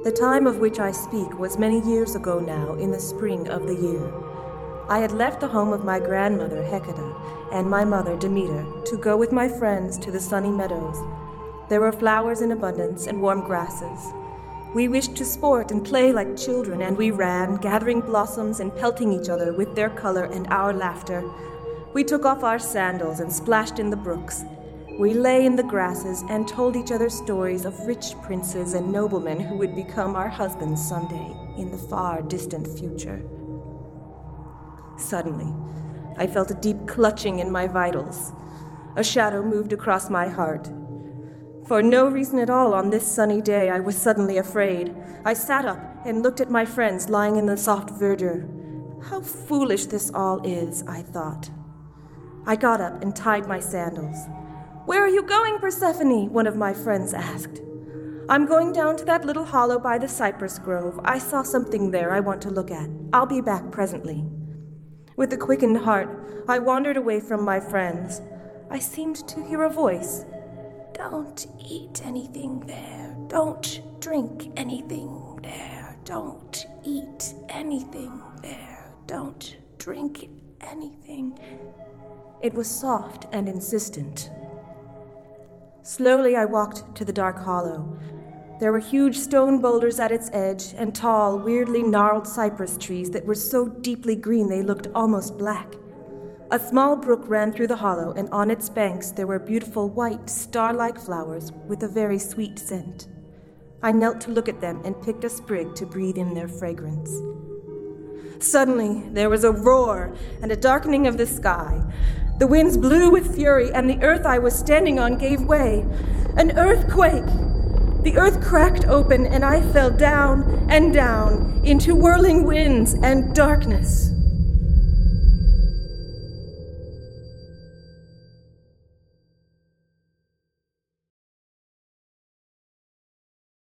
The time of which I speak was many years ago now, in the spring of the year. I had left the home of my grandmother, Hecate, and my mother, Demeter, to go with my friends to the sunny meadows. There were flowers in abundance and warm grasses. We wished to sport and play like children, and we ran, gathering blossoms and pelting each other with their color and our laughter. We took off our sandals and splashed in the brooks. We lay in the grasses and told each other stories of rich princes and noblemen who would become our husbands someday in the far distant future. Suddenly, I felt a deep clutching in my vitals. A shadow moved across my heart. For no reason at all on this sunny day, I was suddenly afraid. I sat up and looked at my friends lying in the soft verdure. How foolish this all is, I thought. I got up and tied my sandals. "Where are you going, Persephone?" one of my friends asked. "I'm going down to that little hollow by the cypress grove. I saw something there I want to look at. I'll be back presently." With a quickened heart, I wandered away from my friends. I seemed to hear a voice. "Don't eat anything there. Don't drink anything there. Don't eat anything there. Don't drink anything." It was soft and insistent. Slowly I walked to the dark hollow. There were huge stone boulders at its edge and tall, weirdly gnarled cypress trees that were so deeply green they looked almost black. A small brook ran through the hollow, and on its banks there were beautiful white, star-like flowers with a very sweet scent. I knelt to look at them and picked a sprig to breathe in their fragrance. Suddenly, there was a roar and a darkening of the sky. The winds blew with fury, and the earth I was standing on gave way. An earthquake! The earth cracked open, and I fell down and down into whirling winds and darkness.